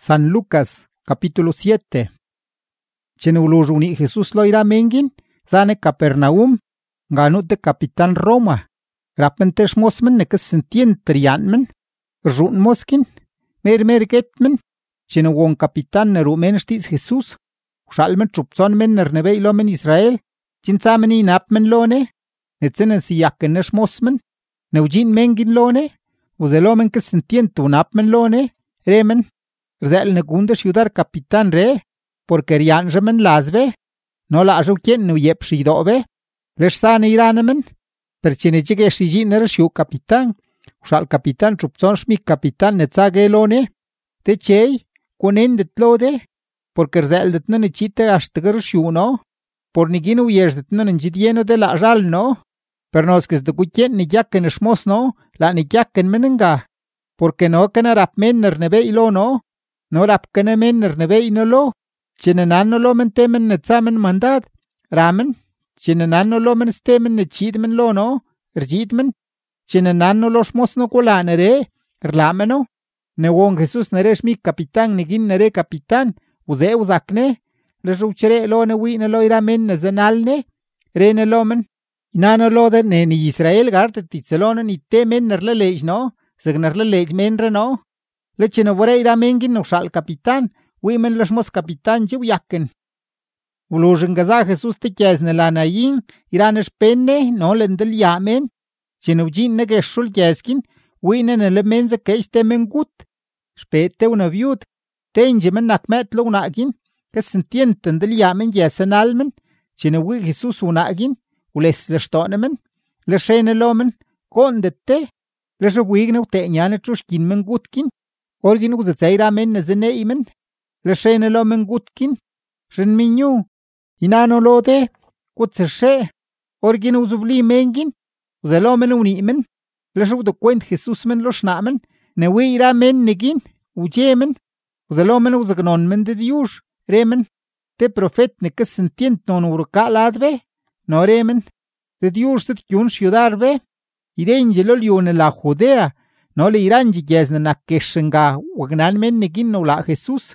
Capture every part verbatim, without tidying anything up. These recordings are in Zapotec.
San Lucas, capítulo siete. Chenulujuni Jesús lo ira mengin, zane Capernaum, ganute capitán Roma. Rapentes mosmen nekes sentien trianmen, run moskin, mer mer getmen, chenewon capitán nerumen stis Jesús, shalmen trupson men nernebe ilomen Israel, chinsamen inapmen lone, netzenen siyakenes mosmen, neujin mengin lone, uzelomen kes sentien tunapmen lone, remen, rzel negunde ciudad capitán re, porque rianjemen lasbe, no la ajuquien no yep shidobe, les sane iranemen, per cine jige shijiner shiu capitán, ushal capitán trupson shmi capitán netzage lone, te chei, kunen detlode, porque rzel detno nechite ashtegar shiu no, por nigin uyers detno nenjidieno de la ral no, per nos que de kuchen ni yaken shmos no, la ni yaken menenga, porque no can rap menner nebe ilo no, no rap can menner nebe inolo, chinenan lo men temen netzamen mandad, ramen, chinenan lo men stemen nechidmen lo no, rjidmen, chinenan lo shmos no kulanere, rlameno, newon Jesús neresh mi capitán nigin nere capitán, uze uzakne, lejuchere lo ne wine lo iramen nezenalne, rene lomen, inano lo de ne ni Israel garte titzelone ni temen nerle lej no, segnerle lej menre no, lechino vore iramengin no shal capitán, wimen lashmos capitán jiu yaken. Ulujen gaza Jesús te kyazne lanayin, iranesh penne no lendel yamen, chinujin nege shul kyazkin, winen elemenze keish temen gut, spete una viud, tenjemen nakmet lo unagin, kes sentienten del yamen yesen almen, chinowi Jesús unagin, ules leshtonemen, leshene lomen, kondete, leshewigne uteñane trushkin men gutkin, orgin uzetzairamen nezeneimen, leshene lomen gutkin, shenminyu, inano lode, kutseshe, orgin uzubli mengin, uzelomen unimen, leshu de kwent Jesús men loshnamen, newira men negin, ujemen, uzelomen uzagnon men de Dios, remen, te profet ne kes sentient non urka ladve, no remen, de Dios tet kyun ciudarve, idengelo lione la Judea, no le irán jiyezne na keshenga, wagnan men negin no la Jesús.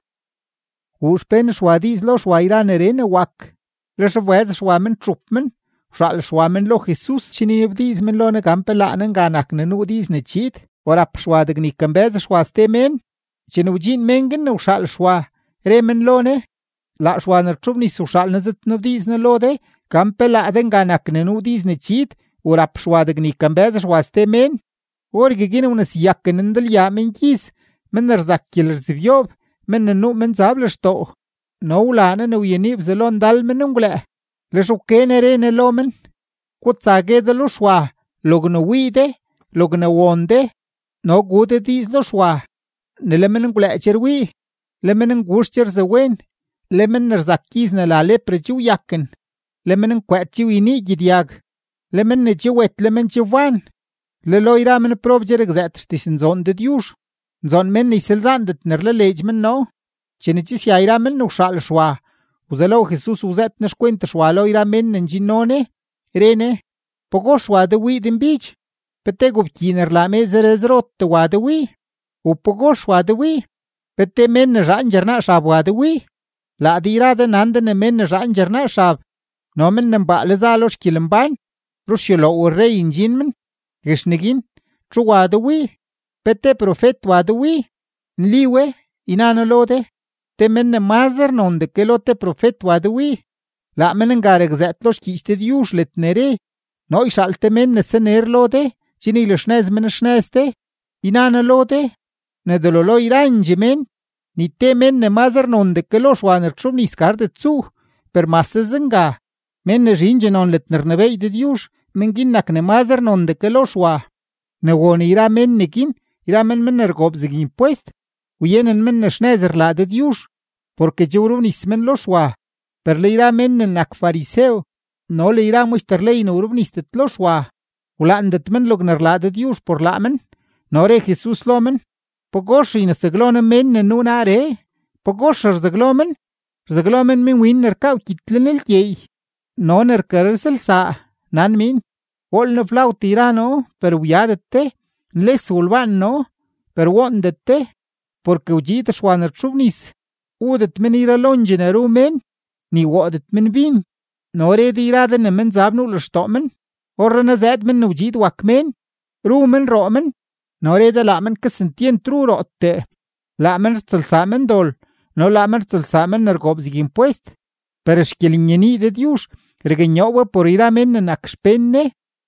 Uspen shwadis lo shwairan erene wak, les wez shwamen trupmen, shal shwamen lo Jesús chinibdis men lo ne gampelanen ganak ne nudis ne chit, orap shwadig ni kambez shwaste men, chinujin mengen no shal shwa, remen lo ne, la shwaner trupni su shal nezet nudis ne lo de, gampeladen ganak ne nudis ne chit, orap shwadig ni kambez shwaste men, orgigin unas yakken del yamen kis, men erzakil zivyob, men nu men zables to, no ulane no yenib zelon dal men ungle, le shukene rene lomen, kutsage de lo shwa, logno wide, logno wonde, no gude dis lo shwa, ne lemen ungle cherwi, lemen ngushcher zewen, lemen nerzakiz ne la lepre chiu yakken, lemen kwet chiu ini gidiag, lemen ne chiwet lemen chiwan, le lo iramen probjer exet tisin zon de dius, zon men iselzandet nerle lejmen no, chenichis ya iramen no shal shwa, uzelo Jesús uzet nes cuenta shwa lo iramen nenjinone, rene, pogo shwa de wi din bich, pete gubkiner la mezerezrot de wa de wi, u pogo shwa de wi, pete men rangerna shab wa de wi, la dira de nande ne men rangerna shab, no men nemba lezalos kilimban, rushilo u rey injinmen, gishnigin, tru wa de wi, pete profet wa de wi, nliwe, inano lode, te men mazer non de que lote profet wa de wi, la men ngare gzet los kiste dius let nere, no ishalte men nesener lode, chini le shnez men shnezte, inano lode, ne de lo lo iranje men, ni te men ne mazer non de que los waner trum niskar de tzu, per masse zenga, men ne rinje non let nernevei de dius, men ginnak ne mazer non de que los wa, ne won ira men nekin, ira men men ergob zigin puest, uyenen men neshnezer la de Dios, porque jurun ismen lo shwa, per le ira men nak fariseo, no le ira muisterle in urubnistet lo shwa, ulandet men logner la de Dios por la men, no re Jesús lomen, pogosh in seglonen men nenunare, pogosh zeglomen, zeglomen min winner kau kitlen el yei, no ner kersel sa, nan min, wol ne flau tirano, per uyadete, le sulvan no, per wondete, porque wjid xwan rchubnis, udet men ira lonjin rumen, ni wodet men vin, no red irada na men zabnu lështomen, orra na zed men wjid wakmen, rumen romen, no reda lamen kasentien tru rotte, lamen rtsalsamen dol, no lamen rtsalsamen nergob zig impuest, per xkelinyeni de Dios, regañowa por iramen na nakxpenne.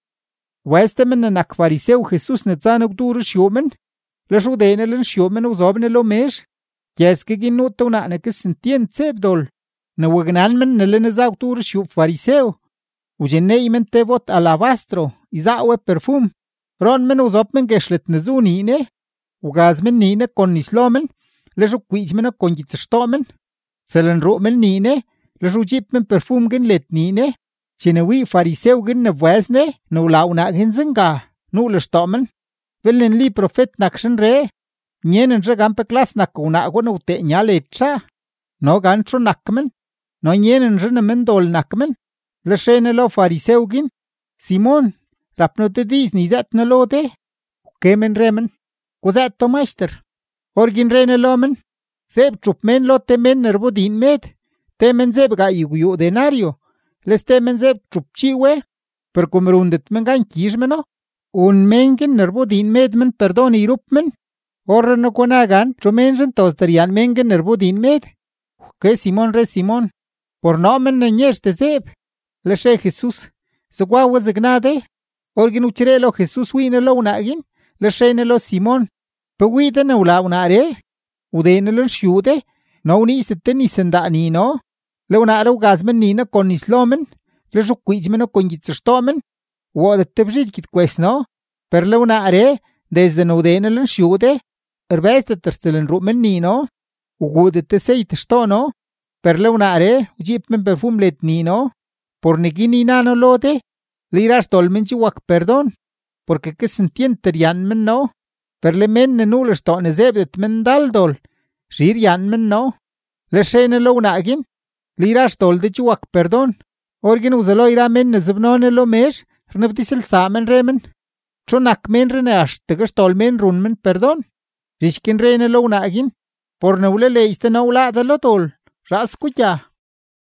Westemen na nakfariseu Jesús na tzanok dur xiomen, la xudene len xiomen uzobne lo mesh, kjeske ginuta una na kasentien tsebdol, na wagnanmen na len zauk dur xiop fariseu, ujeneimen tevot alabastro, izawe perfum, ronmen uzopmen geshlet na zunine, ugazmen nine con islomen, la xukwijmen con jitzashtomen, selen rumen nine, la xujipmen perfum gen let nine, Chinewi fariseu gen na vwesne, no lau na gen zenga, no lështomen. Velen li profet nakshen re, njenen re gan pe klas nak una gwa no te nya lecha, no gan tro nakmen, no njenen re na mendol nakmen, lëshene lo fariseu gen, Simon, rapno te diz ni zet na lo de, kemen remen, ko zet to meister, orgin re na lo men, zeb trup men lo te men nervo din med, te men zeb ga yugu denario, les temen zeb trupchiwe, per kumrundet men gan kishmeno, un mengen nervo din med men perdon irupmen, orra no konagan tromenjen tostarian mengen nervo din med. Que Simon re Simon, por nomen na nyesh te zeb, leshe Jesus, so guawa zignade, orgin uchrelo Jesus winelo unagin, leshe nelo Simon, pe wide na ula unare, udenelo shude, no unisete ni sendani no, Leonardo gazmen nina con islomen, le juquijmeno con jitzashtomen, wo de tebjit kit quesno, per leonare, desde no denelen shude, erbeste terstelen rumen nino, ugu de teseit stono, per leonare, ujipmen perfum let nino, por negini nano lode, liras tolmen chiwak perdon, porque que sentien terian men no, per le men ne nul stone zebdet men daldol, shirian men no, le shene leonagin, Liras tol de chuak perdon. Orgin uzalo iramen nezbnone lo mesh, rnabtisel samen remen. Chonak men renash, tegas tol men runmen perdon. Rishkin rene lo unagin. Por neule leiste na ula de lo tol. Ras kucha.